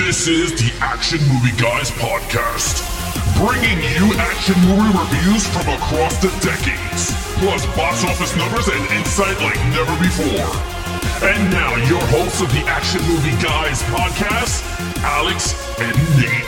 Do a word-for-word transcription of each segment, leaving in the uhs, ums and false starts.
This is the Action Movie Guys podcast, bringing you action movie reviews from across the decades, plus box office numbers and insight like never before. And now, your hosts of the Action Movie Guys podcast, Alex and Nate.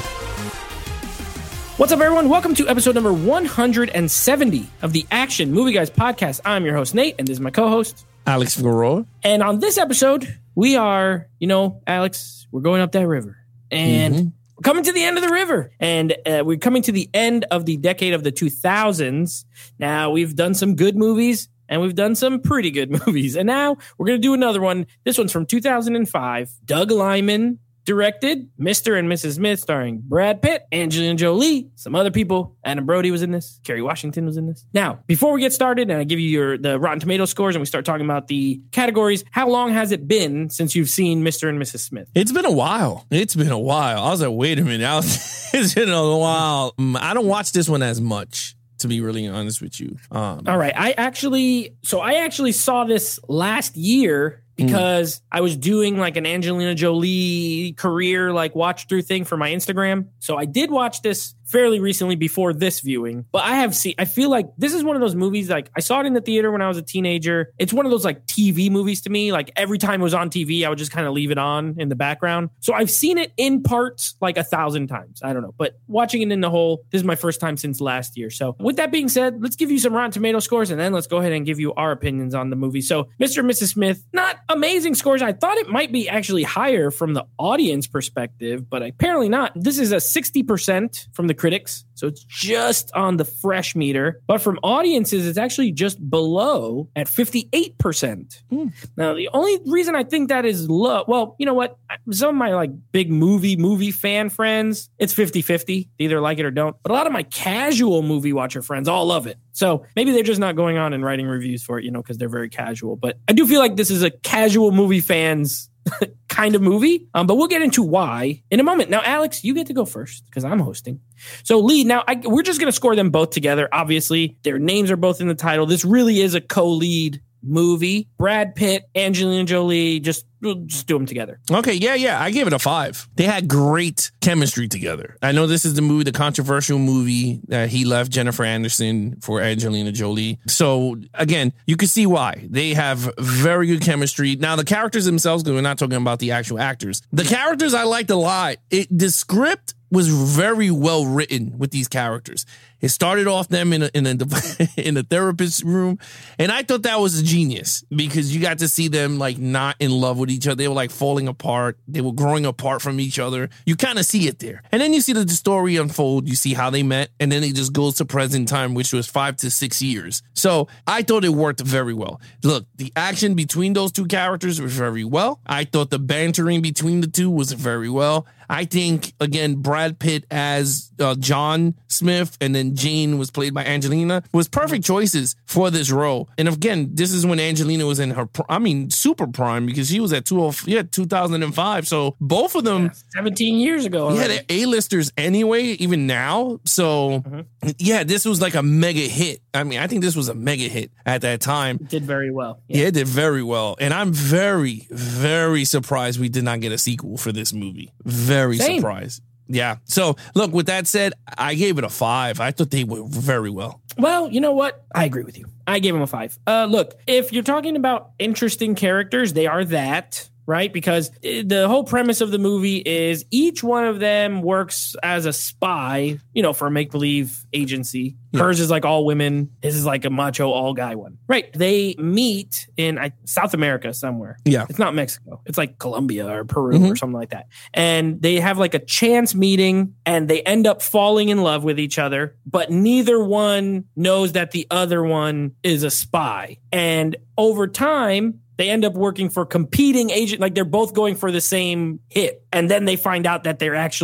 What's up, everyone? Welcome to episode number one hundred seventy of the Action Movie Guys podcast. I'm your host, Nate, and this is my co-host, Alex Figueroa. And on this episode, we are, you know, Alex, we're going up that river. And mm-hmm. we're coming to the end of the river. And uh, we're coming to the end of the decade of the two thousands. Now, we've done some good movies, and we've done some pretty good movies. And now we're going to do another one. This one's from two thousand five. Doug Liman directed, Mister and Missus Smith, starring Brad Pitt, Angelina Jolie, some other people. Adam Brody was in this. Kerry Washington was in this. Now, before we get started and I give you your the Rotten Tomato scores and we start talking about the categories, how long has it been since you've seen Mister and Missus Smith? It's been a while. It's been a while. I was like, wait a minute. I was, it's been a while. I don't watch this one as much, to be really honest with you. Um, All right. I actually, so I actually saw this last year because mm. I was doing like an Angelina Jolie career, like watch through thing for my Instagram. So I did watch this fairly recently before this viewing, but I have seen, I feel like this is one of those movies, like I saw it in the theater when I was a teenager. It's one of those like T V movies to me. Like every time it was on T V, I would just kind of leave it on in the background. So I've seen it in parts like a thousand times. I don't know, but watching it in the whole, this is my first time since last year. So with that being said, let's give you some Rotten Tomato scores and then let's go ahead and give you our opinions on the movie. So Mister and Missus Smith, not amazing scores. I thought it might be actually higher from the audience perspective, but apparently not. This is a sixty percent from the critics, so it's just on the fresh meter. But from audiences, it's actually just below at fifty-eight percent. Mm. Now, the only reason I think that is low, well, you know what? Some of my like big movie, movie fan friends, it's fifty-fifty. They either like it or don't. But a lot of my casual movie watcher friends all love it. So maybe they're just not going on and writing reviews for it, you know, because they're very casual. But I do feel like this is a casual movie fans kind of movie. Um, but we'll get into why in a moment. Now, Alex, you get to go first because I'm hosting. So Lee, now I, we're just going to score them both together. Obviously, their names are both in the title. This really is a co-lead movie. Brad Pitt, Angelina Jolie, just we'll just do them together. Okay, yeah, yeah. I gave it a five. They had great chemistry together. I know this is the movie, the controversial movie that he left Jennifer Aniston for Angelina Jolie. So again, you can see why. They have very good chemistry. Now, the characters themselves, because we're not talking about the actual actors. The characters I liked a lot. It, the script was very well written with these characters. It started off them in a, in a in a therapist room, and I thought that was a genius because you got to see them like not in love with each other. They were like falling apart. They were growing apart from each other. You kind of see it there, and then you see the story unfold. You see how they met, and then it just goes to present time, which was five to six years. So I thought it worked very well. Look, the action between those two characters was very well. I thought the bantering between the two was very well. I think, again, Brad Pitt as uh, John Smith and then Jane was played by Angelina was perfect choices for this role. And again, this is when Angelina was in her, I mean, super prime because she was at two, yeah, two thousand five. So both of them. Yeah, seventeen years ago. Yeah, they're A-listers anyway, even now. So mm-hmm. yeah, this was like a mega hit. I mean, I think this was a mega hit at that time. It did very well. Yeah. yeah, it did very well. And I'm very, very surprised we did not get a sequel for this movie. Very Same. surprised. Yeah. So, look, with that said, I gave it a five. I thought they were very well. Well, you know what? I agree with you. I gave them a five. Uh, look, if you're talking about interesting characters, they are that. Right? Because the whole premise of the movie is each one of them works as a spy, you know, for a make-believe agency. Yeah. Hers is like all women. His is like a macho all-guy one. Right. They meet in uh, South America somewhere. Yeah. It's not Mexico. It's like Colombia or Peru mm-hmm. or something like that. And they have like a chance meeting and they end up falling in love with each other, but neither one knows that the other one is a spy. And over time, they end up working for competing agent, like they're both going for the same hit. And then they find out that they're actually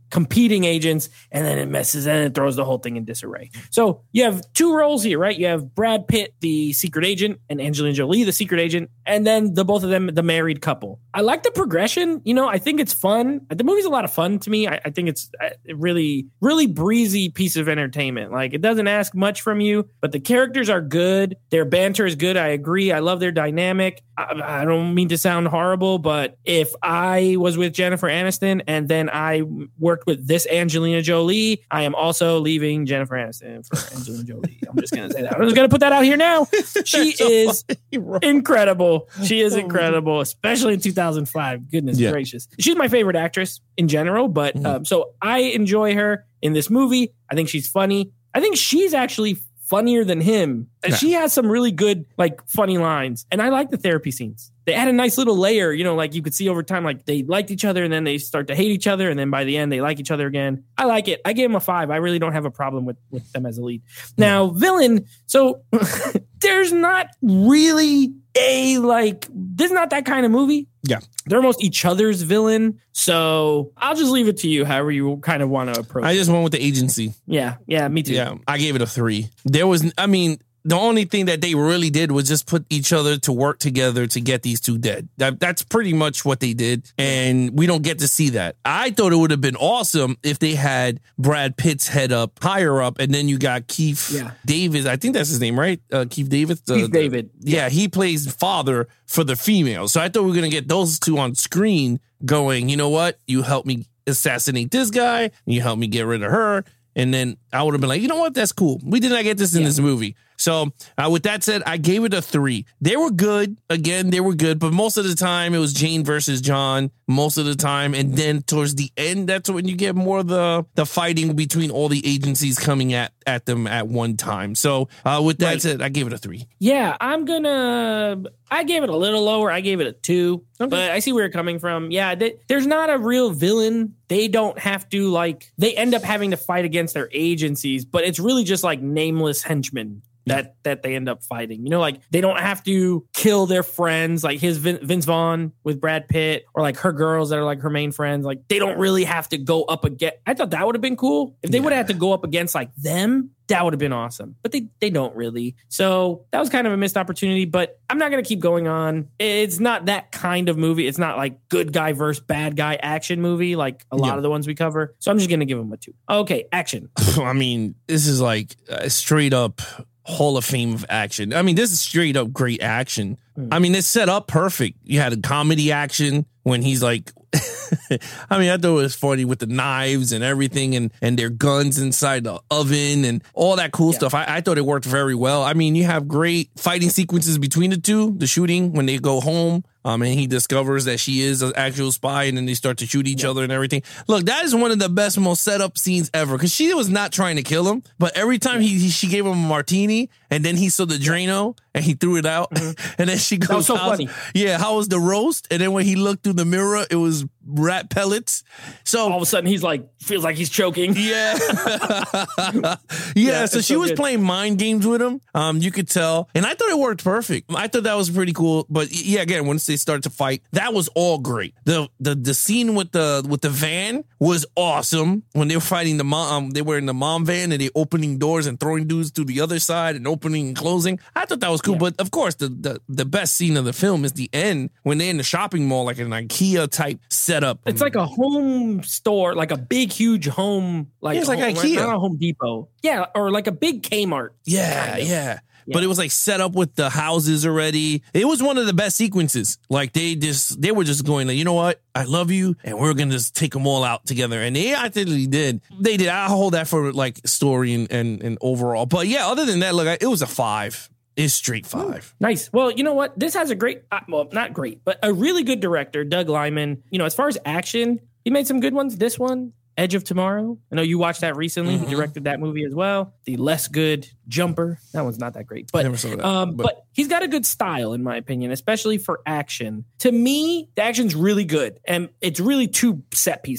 competing agents, and then it messes and it throws the whole thing in disarray. So you have two roles here, right? You have Brad Pitt, the secret agent, and Angelina Jolie, the secret agent, and then the both of them, the married couple. I like the progression. You know, I think it's fun. The movie's a lot of fun to me. I, I think it's a really, really breezy piece of entertainment. Like, it doesn't ask much from you, but the characters are good. Their banter is good. I agree. I love their dynamic. I, I don't mean to sound horrible, but if I was with Jennifer Aniston and then I worked with this Angelina Jolie, I am also leaving Jennifer Aniston for Angelina Jolie. I'm just going to say that. I'm just going to put that out here now. She is incredible. She is incredible, especially in two thousand five. Goodness yeah. gracious. She's my favorite actress in general, but mm-hmm. um, so I enjoy her in this movie. I think she's funny. I think she's actually funnier than him. And yeah. she has some really good, like, funny lines. And I like the therapy scenes. They add a nice little layer, you know, like you could see over time, like they liked each other and then they start to hate each other. And then by the end, they like each other again. I like it. I gave him a five. I really don't have a problem with, with them as a lead. Now, villain. So there's not really a, like, this is not that kind of movie. Yeah. They're almost each other's villain. So I'll just leave it to you, however you kind of want to approach it. I just went with the agency. Yeah. Yeah. Me too. Yeah. I gave it a three. There was, I mean, the only thing that they really did was just put each other to work together to get these two dead. That, that's pretty much what they did. And we don't get to see that. I thought it would have been awesome if they had Brad Pitt's head up, higher up, and then you got Keith yeah. David. I think that's his name, right? Uh, Keith David. The, Keith David. The, yeah, he plays father for the female. So I thought we were going to get those two on screen going, you know what? You help me assassinate this guy. You help me get rid of her. And then I would have been like, you know what? That's cool. We did not get this in yeah. this movie. So uh, with that said, I gave it a three. They were good. Again, they were good. But most of the time, it was Jane versus John most of the time. And then towards the end, that's when you get more of the, the fighting between all the agencies coming at, at them at one time. So uh, with that right. said, I gave it a three. Yeah, I'm going to... I gave it a little lower. I gave it a two. Okay. But I see where you're coming from. Yeah, they, there's not a real villain. They don't have to, like... They end up having to fight against their agencies. But it's really just like nameless henchmen. That that they end up fighting. You know, like they don't have to kill their friends, like his Vin, Vince Vaughn with Brad Pitt, or like her girls that are like her main friends. Like they don't really have to go up against. I thought that would have been cool. If they yeah. would have had to go up against like them, that would have been awesome. But they, they don't really. So that was kind of a missed opportunity, but I'm not going to keep going on. It's not that kind of movie. It's not like good guy versus bad guy action movie like a lot yeah. of the ones we cover. So I'm just going to give them a two. Okay, action. I mean, this is like uh, straight up Hall of Fame of action. I mean, this is straight up great action. Mm. I mean, it's set up perfect. You had a comedy action when he's like, I mean, I thought it was funny with the knives and everything and, and their guns inside the oven and all that cool yeah. stuff. I, I thought it worked very well. I mean, you have great fighting sequences between the two, the shooting when they go home. Um, and he discovers that she is an actual spy, and then they start to shoot each yeah. other and everything. Look, that is one of the best, most set up scenes ever, because she was not trying to kill him, but every time he, he she gave him a martini, and then he saw the Drano, and he threw it out, mm-hmm. and then she goes, that was so funny. Yeah, how was the roast? And then when he looked through the mirror, it was rat pellets. So all of a sudden, he's like, feels like he's choking. Yeah, yeah. yeah so she so was good. playing mind games with him. Um, you could tell, and I thought it worked perfect. I thought that was pretty cool. But yeah, again, once they started to fight, that was all great. The the the scene with the with the van was awesome when they were fighting the mom. Um, they were in the mom van and they opening doors and throwing dudes to the other side and opening and closing. I thought that was cool. Yeah. But of course, the, the the best scene of the film is the end when they're in the shopping mall, like an IKEA type setup. It's like a home store, like a big, huge home, like, yeah, it's like home, IKEA, not a Home Depot. Yeah, or like a big Kmart. Yeah, kind of. yeah. Yeah. But it was like set up with the houses already. It was one of the best sequences. Like they just, they were just going like, you know what? I love you. And we're going to just take them all out together. And they actually did. They did. I hold that for like story and, and, and overall. But yeah, other than that, look, it was a five. It's straight five. Ooh, nice. Well, you know what? This has a great, uh, well, not great, but a really good director, Doug Liman. You know, as far as action, he made some good ones. This one, Edge of Tomorrow. I know you watched that recently. Mm-hmm. He directed that movie as well. The less good Jumper. That one's not that great. But, Never saw that, um, but. but he's got a good style, in my opinion, especially for action. To me, the action's really good. And it's really two set pieces.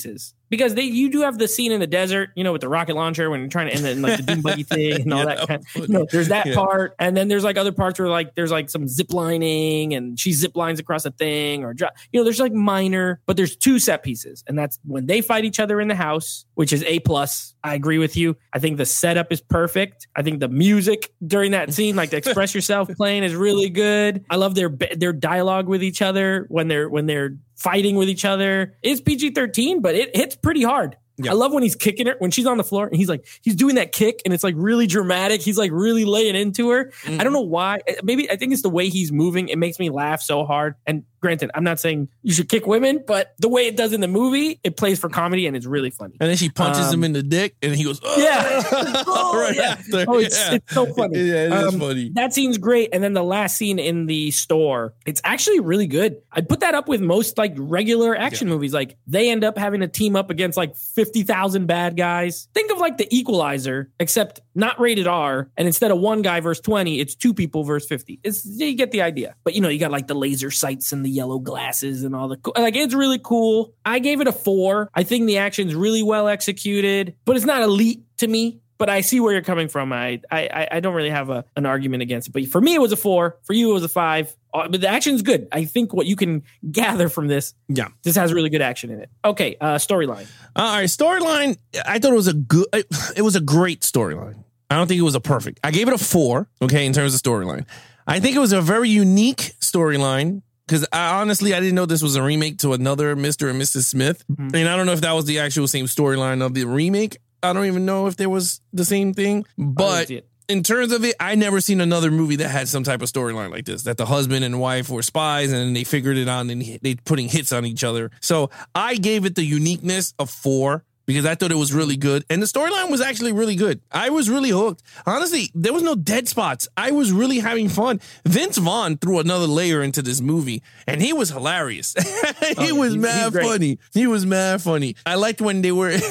because they you do have the scene in the desert, you know, with the rocket launcher when you're trying to, and then like the doom buggy thing and all Yeah, that. Kind that of, you know, there's that Yeah. part, and then there's like other parts where like there's like some zip lining, and she zip lines across a thing, or dro- you know, there's like minor, but there's two set pieces, and that's when they fight each other in the house, which is A plus. I agree with you. I think the setup is perfect. I think the music during that scene, like the Express Yourself playing, is really good. I love their their dialogue with each other when they're when they're fighting with each other. It's P G thirteen, but it hits pretty hard. Yeah. I love when he's kicking her, when she's on the floor and he's like, he's doing that kick and it's like really dramatic. He's like really laying into her. Mm-hmm. I don't know why. Maybe I think it's the way he's moving. It makes me laugh so hard. And granted, I'm not saying you should kick women, but the way it does in the movie, it plays for comedy and it's really funny. And then she punches Um, him in the dick, and he goes, oh! Yeah. Oh, right yeah. after. Oh, it's, yeah. it's so funny. Yeah, it is Um, funny. That scene's great. And then the last scene in the store, it's actually really good. I'd put that up with most like regular action Yeah. movies. Like they end up having to team up against like fifty thousand bad guys. Think of like the Equalizer, except not rated R. And instead of one guy versus twenty, it's two people versus fifty. It's, you get the idea. But you know, you got like the laser sights and the yellow glasses and all the cool, like it's really cool. I gave it a four. I think the action's really well executed, but it's not elite to me. But I see where you're coming from. I I I don't really have a, an argument against it. But for me, it was a four. For you, it was a five. Uh, but the action's good. I think what you can gather from this, Yeah. this has really good action in it. Okay, uh, storyline. All right, storyline. I thought it was a good. It was a great storyline. I don't think it was a perfect. I gave it a four. Okay, in terms of storyline, I think it was a very unique storyline. Because I, honestly, I didn't know this was a remake to another Mister and Missus Smith. Mm-hmm. And I don't know if that was the actual same storyline of the remake. I don't even know if there was the same thing. But see it. in terms of it, I never seen another movie that had some type of storyline like this, that the husband and wife were spies and they figured it out and they putting hits on each other. So I gave it the uniqueness of four. Because I thought it was really good. And the storyline was actually really good. I was really hooked. Honestly, there was no dead spots. I was really having fun. Vince Vaughn threw another layer into this movie, and he was hilarious. he Oh, was he's- mad he's great. funny. He was mad funny. I liked when they were,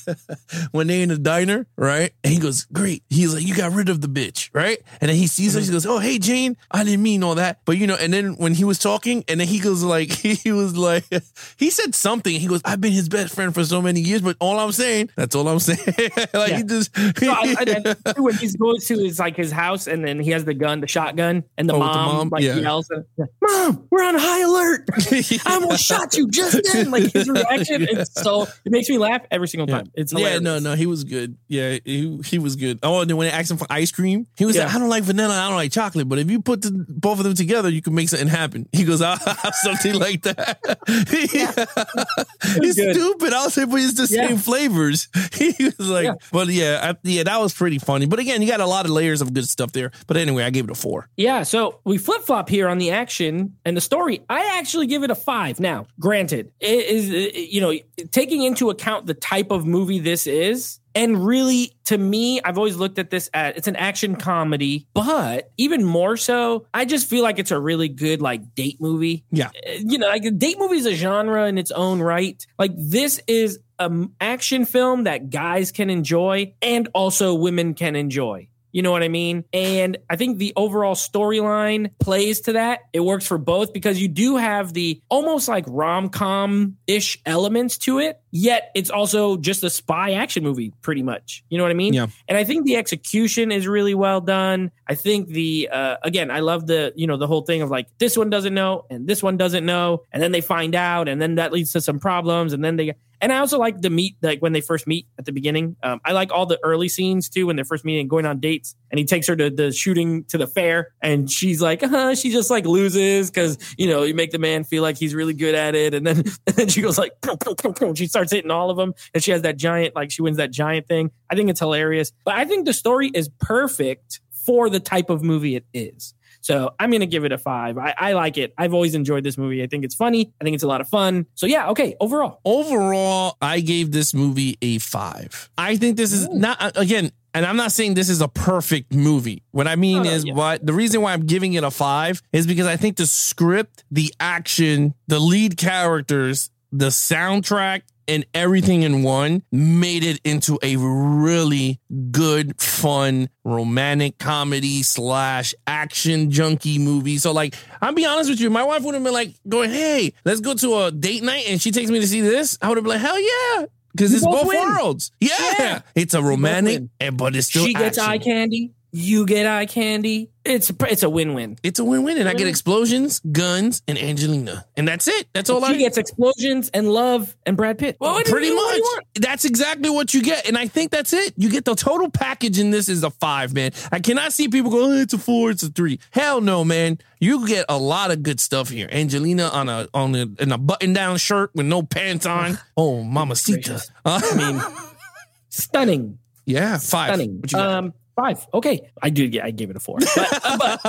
when they in the diner, right? And he goes, great. He's like, you got rid of the bitch, right? And then he sees her. He goes, oh, hey, Jane, I didn't mean all that. But, you know, and then when he was talking, and then he goes like, he was like, he said something. He goes, I've been his best friend for so many years, but all I'm saying, that's all I'm saying. like Yeah. he just No, I, I, I, when he goes to his like his house and then he has the gun, the shotgun, and the Oh, with the mom, mom? like Yeah. yells, "Mom, we're on high alert! I almost shot you just then!" Like his reaction, it's so it makes me laugh every single time. It's yeah, hilarious. no, no, he was good. Yeah, he, he was good. Oh, and then when they asked him for ice cream, he was Yeah. like, I don't like vanilla, I don't like chocolate, but if you put the, both of them together, you can make something happen. He goes, I'll have something like that. He's good. stupid. I was like, but it's the Yeah. same flavors. He was like, Yeah. but yeah, I, yeah, that was pretty funny. But again, you got a lot of layers of good stuff there. But anyway, I gave it a four. Yeah, so we flip flop here on the action and the story. I actually give it a five. Now, granted, it is uh, you know taking into account the type of movie this is. And really, to me, I've always looked at this as it's an action comedy, but even more so, I just feel like it's a really good like date movie. Yeah. Uh, You know, like a date movie is a genre in its own right. Like this is an action film that guys can enjoy and also women can enjoy. You know what I mean? And I think the overall storyline plays to that. It works for both because you do have the almost like rom-com-ish elements to it, yet it's also just a spy action movie pretty much. You know what I mean? Yeah. And I think the execution is really well done. I think the, uh, again, I love the, you know, the whole thing of like, this one doesn't know and this one doesn't know. And then they find out and then that leads to some problems. And then they, and I also like the meet, like when they first meet at the beginning. Um, I like all the early scenes too, when they're first meeting and going on dates. And he takes her to the shooting to the fair, and she's like, uh, she just like loses because you know you make the man feel like he's really good at it, and then and then she goes like, she starts hitting all of them, and she has that giant, like she wins that giant thing. I think it's hilarious, but I think the story is perfect for the type of movie it is. So I'm going to give it a five. I, I like it. I've always enjoyed this movie. I think it's funny. I think it's a lot of fun. So yeah, okay, overall. Overall, I gave this movie a five. I think this is not, again, and I'm not saying this is a perfect movie. What I mean Oh, no, is, yeah. what the reason why I'm giving it a five is because I think the script, the action, the lead characters, the soundtrack, and everything in one made it into a really good, fun, romantic comedy slash action junkie movie. So like, I'll be honest with you, my wife would have been like going, hey, let's go to a date night. And she takes me to see this. I would have been like, hell yeah. because it's both, both worlds. Yeah. yeah. It's a romantic, and but it's still she gets action. eye candy. You get eye candy. It's a, it's a win-win. It's a win-win. And I get explosions, guns, and Angelina. And that's it. That's all she I... She gets explosions and love and Brad Pitt. Well, pretty you, much. That's exactly what you get. And I think that's it. You get the total package in this is a five, man. I cannot see people go, oh, it's a four, it's a three. Hell no, man. You get a lot of good stuff here. Angelina on a on a, in a button-down shirt with no pants on. Oh, mamacita. Uh, I mean, stunning. Yeah, five. Stunning. What you got? Um, Five. Okay. I do. Yeah, I gave it a four. But,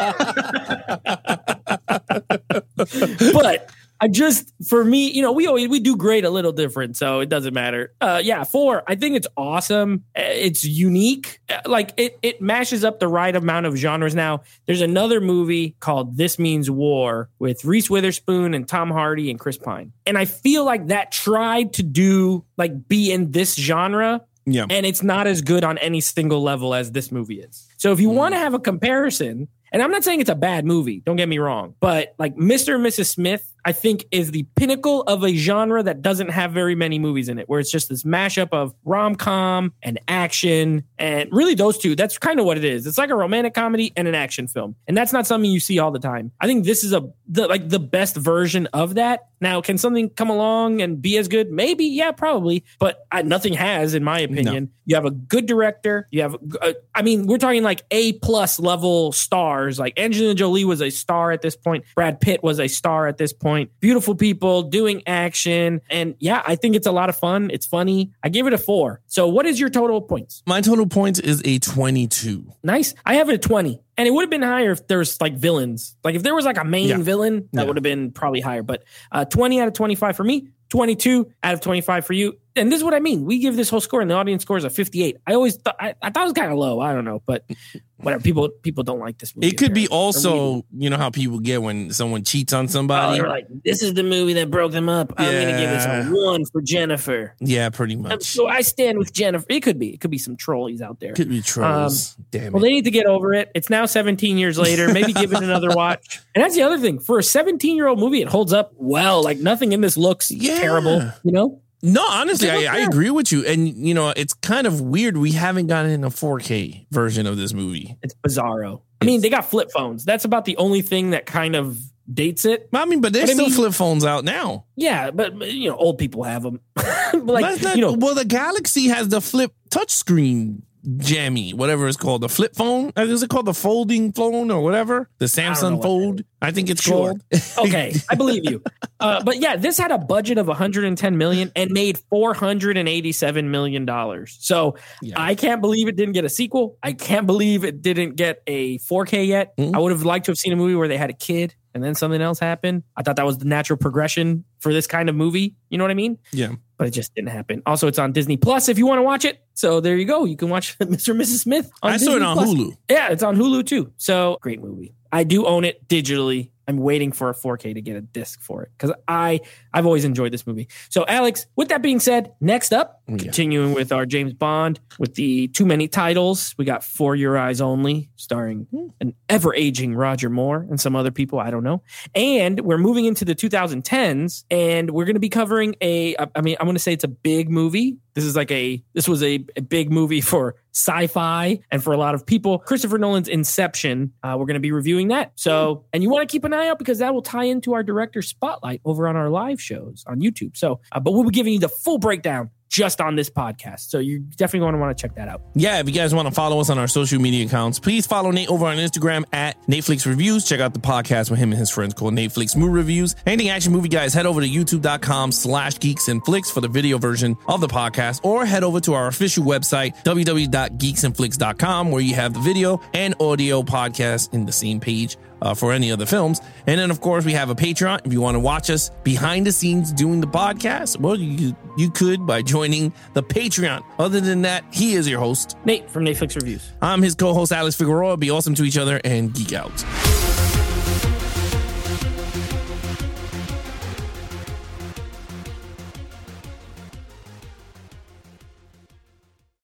but, but I just, for me, you know, we always, we do grade a little different, so it doesn't matter. Uh, yeah, four. I think it's awesome. It's unique. Like it, it mashes up the right amount of genres. Now, there's another movie called This Means War with Reese Witherspoon and Tom Hardy and Chris Pine. And I feel like that tried to do, like, be in this genre. Yeah. And it's not as good on any single level as this movie is. So if you mm. want to have a comparison, and I'm not saying it's a bad movie, don't get me wrong, but like Mister and Missus Smith, I think is the pinnacle of a genre that doesn't have very many movies in it, where it's just this mashup of rom-com and action, and really those two, that's kind of what it is. It's like a romantic comedy and an action film. And that's not something you see all the time. I think this is a the, like the best version of that. Now, can something come along and be as good? Maybe, yeah, probably. But I, nothing has, in my opinion. No. You have a good director. You have, uh, I mean, we're talking like A plus level stars. Like Angelina Jolie was a star at this point. Brad Pitt was a star at this point. Beautiful people doing action. And yeah, I think it's a lot of fun. It's funny. I give it a four. So what is your total points? My total points is a twenty-two. Nice. I have it at twenty. And it would have been higher if there was like villains. Like if there was like a main yeah. villain, that yeah. would have been probably higher. But uh, twenty out of twenty-five for me, twenty-two out of twenty-five for you. And this is what I mean. We give this whole score and the audience scores a fifty-eight. I always thought, I, I thought it was kind of low. I don't know, but whatever. People people don't like this movie. It could be also, you know how people get when someone cheats on somebody. Oh, they're like, this is the movie that broke them up. I'm yeah. going to give this a one for Jennifer. Yeah, pretty much. So I stand with Jennifer. It could be. It could be some trolleys out there. Could be trolls. Um, Damn it. Well, they need to get over it. It's now seventeen years later. Maybe give it another watch. And that's the other thing. For a seventeen-year-old movie, it holds up well. Like nothing in this looks yeah. terrible, you know? No, honestly, I, I agree with you. And, you know, it's kind of weird. We haven't gotten a four K version of this movie. It's bizarro. I mean, they got flip phones. That's about the only thing that kind of dates it. I mean, but there's but still I mean, flip phones out now. Yeah, but, you know, old people have them. like, not, you know, well, the Galaxy has the flip touchscreen jammy, whatever it's called, the flip phone. Is it called the folding phone or whatever? The Samsung Fold, I think it's sure. called. Okay, I believe you. Uh, but yeah, this had a budget of one hundred ten million dollars and made four hundred eighty-seven million dollars. So yeah. I can't believe it didn't get a sequel. I can't believe it didn't get a four K yet. Mm-hmm. I would have liked to have seen a movie where they had a kid and then something else happened. I thought that was the natural progression for this kind of movie. You know what I mean? Yeah. But it just didn't happen. Also, it's on Disney Plus if you want to watch it. So there you go. You can watch Mister and Missus Smith on I Disney saw it on Plus. Hulu. Yeah, it's on Hulu too. So great movie. I do own it digitally. I'm waiting for a four K to get a disc for it because I, I've always enjoyed this movie. So, Alex, with that being said, next up, yeah. continuing with our James Bond with the too many titles, we got For Your Eyes Only, starring an ever-aging Roger Moore and some other people, I don't know. And we're moving into the twenty tens, and we're going to be covering a, I mean, I'm going to say it's a big movie. This is like a, this was a, a big movie for sci-fi and for a lot of people. Christopher Nolan's Inception. Uh, we're going to be reviewing that. So, and you want to keep an eye out because that will tie into our director spotlight over on our live shows on YouTube. So, uh, but we'll be giving you the full breakdown just on this podcast. So you definitely want to want to check that out. Yeah, if you guys want to follow us on our social media accounts, please follow Nate over on Instagram at Nateflix Reviews. Check out the podcast with him and his friends called Nateflix Movie Reviews. Anything Action Movie Guys, head over to youtube.com slash geeks and flicks for the video version of the podcast, or head over to our official website, w w w dot geeks and flicks dot com, where you have the video and audio podcast in the same page. Uh, for any other films. And then, of course, we have a Patreon. If you want to watch us behind the scenes doing the podcast, well, you, you could by joining the Patreon. Other than that, he is your host, Nate from Nateflix Reviews. I'm his co-host, Alex Figueroa. Be awesome to each other and geek out.